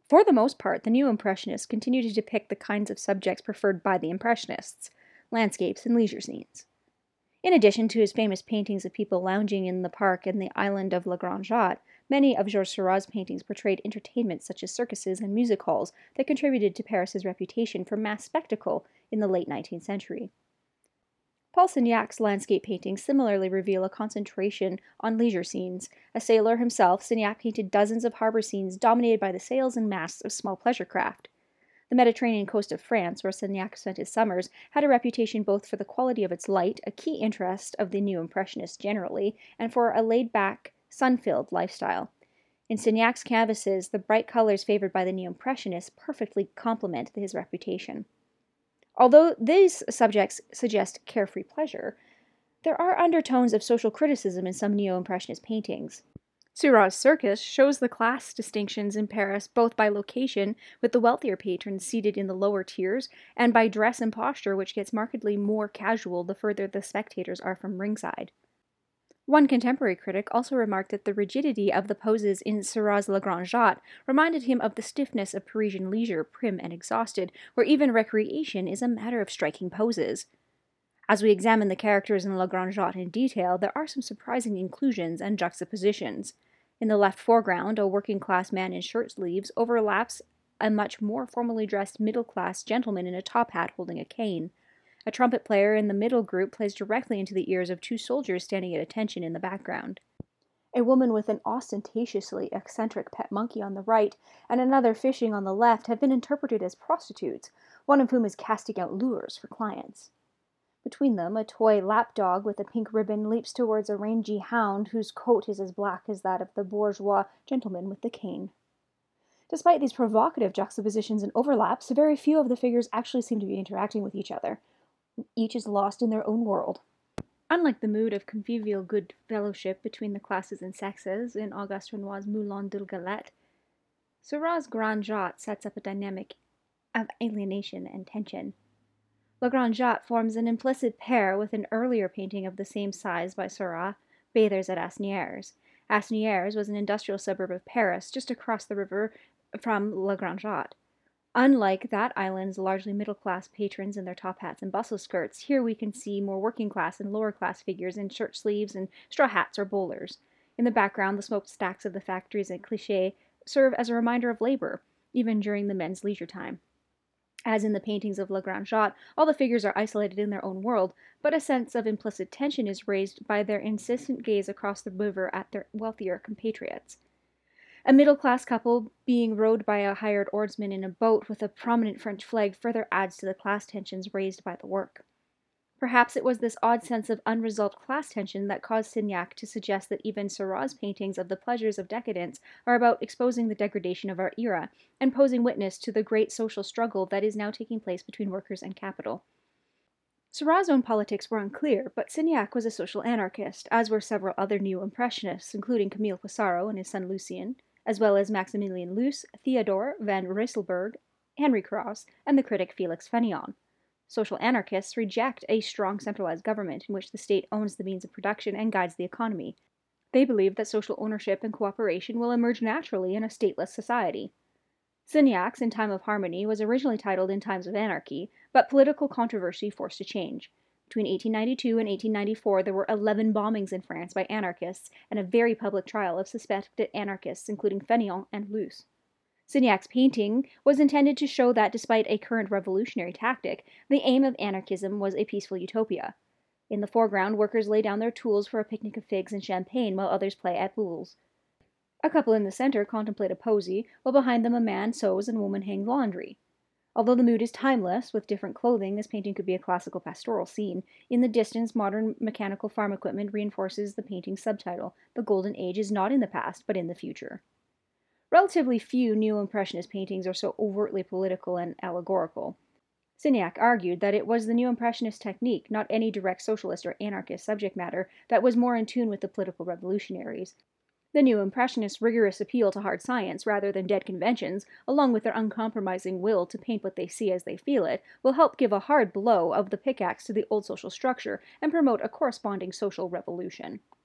For the most part, the New Impressionists continue to depict the kinds of subjects preferred by the Impressionists, landscapes and leisure scenes. In addition to his famous paintings of people lounging in the park and the island of La Grande Jatte, many of Georges Seurat's paintings portrayed entertainments such as circuses and music halls that contributed to Paris's reputation for mass spectacle in the late 19th century. Paul Signac's landscape paintings similarly reveal a concentration on leisure scenes. A sailor himself, Signac painted dozens of harbor scenes dominated by the sails and masts of small pleasure craft. The Mediterranean coast of France, where Signac spent his summers, had a reputation both for the quality of its light, a key interest of the New Impressionists generally, and for a laid-back, sun-filled lifestyle. In Signac's canvases, the bright colors favored by the New Impressionists perfectly complement his reputation. Although these subjects suggest carefree pleasure, there are undertones of social criticism in some Neo-Impressionist paintings. Seurat's Circus shows the class distinctions in Paris both by location, with the wealthier patrons seated in the lower tiers, and by dress and posture, which gets markedly more casual the further the spectators are from ringside. One contemporary critic also remarked that the rigidity of the poses in Seurat's La Grande Jatte reminded him of the stiffness of Parisian leisure, prim and exhausted, where even recreation is a matter of striking poses. As we examine the characters in La Grande Jatte in detail, there are some surprising inclusions and juxtapositions. In the left foreground, a working-class man in shirt sleeves overlaps a much more formally dressed middle-class gentleman in a top hat holding a cane. A trumpet player in the middle group plays directly into the ears of two soldiers standing at attention in the background. A woman with an ostentatiously eccentric pet monkey on the right and another fishing on the left have been interpreted as prostitutes, one of whom is casting out lures for clients. Between them, a toy lapdog with a pink ribbon leaps towards a rangy hound whose coat is as black as that of the bourgeois gentleman with the cane. Despite these provocative juxtapositions and overlaps, very few of the figures actually seem to be interacting with each other. Each is lost in their own world. Unlike the mood of convivial good fellowship between the classes and sexes in Auguste Renoir's Moulin de Galette, Seurat's Grande Jatte sets up a dynamic of alienation and tension. La Grande Jatte forms an implicit pair with an earlier painting of the same size by Seurat, Bathers at Asnières. Asnières was an industrial suburb of Paris, just across the river from La Grande Jatte. Unlike that island's largely middle-class patrons in their top hats and bustle skirts, here we can see more working-class and lower-class figures in shirt sleeves and straw hats or bowlers. In the background, the smokestacks of the factories at Clichy serve as a reminder of labor, even during the men's leisure time. As in the paintings of La Grande Jatte, all the figures are isolated in their own world, but a sense of implicit tension is raised by their insistent gaze across the river at their wealthier compatriots. A middle-class couple being rowed by a hired oarsman in a boat with a prominent French flag further adds to the class tensions raised by the work. Perhaps it was this odd sense of unresolved class tension that caused Signac to suggest that even Seurat's paintings of the pleasures of decadence are about exposing the degradation of our era and posing witness to the great social struggle that is now taking place between workers and capital. Seurat's own politics were unclear, but Signac was a social anarchist, as were several other New Impressionists, including Camille Pissarro and his son Lucien, as well as Maximilien Lus, Theodore van Rysselberg, Henry Cross, and the critic Felix Fénéon. Social anarchists reject a strong centralized government in which the state owns the means of production and guides the economy. They believe that social ownership and cooperation will emerge naturally in a stateless society. Signac's In Time of Harmony was originally titled In Times of Anarchy, but political controversy forced a change. Between 1892 and 1894, there were 11 bombings in France by anarchists and a very public trial of suspected anarchists, including Fénéon and Lus. Signac's painting was intended to show that, despite a current revolutionary tactic, the aim of anarchism was a peaceful utopia. In the foreground, workers lay down their tools for a picnic of figs and champagne, while others play at boules. A couple in the center contemplate a posy, while behind them a man sews and a woman hangs laundry. Although the mood is timeless, with different clothing, this painting could be a classical pastoral scene. In the distance, modern mechanical farm equipment reinforces the painting's subtitle. The Golden Age is not in the past, but in the future. Relatively few New Impressionist paintings are so overtly political and allegorical. Signac argued that it was the New Impressionist technique, not any direct socialist or anarchist subject matter, that was more in tune with the political revolutionaries. The New Impressionists' rigorous appeal to hard science rather than dead conventions, along with their uncompromising will to paint what they see as they feel it, will help give a hard blow of the pickaxe to the old social structure and promote a corresponding social revolution.